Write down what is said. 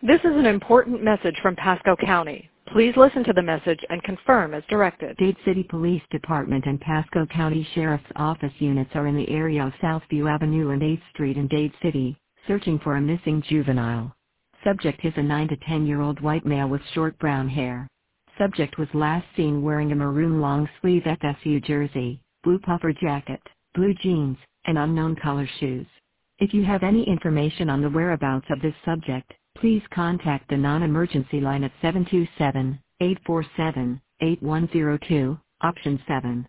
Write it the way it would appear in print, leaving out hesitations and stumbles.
This is an important message from Pasco County. Please listen to the message and confirm as directed. Dade City Police Department and Pasco County Sheriff's Office units are in the area of Southview Avenue and 8th Street in Dade City, searching for a missing juvenile. Subject is a 9 to 10-year-old white male with short brown hair. Subject was last seen wearing a maroon long-sleeve FSU jersey, blue puffer jacket, blue jeans, and unknown color shoes. If you have any information on the whereabouts of this subject, please contact the non-emergency line at 727-847-8102, option 7.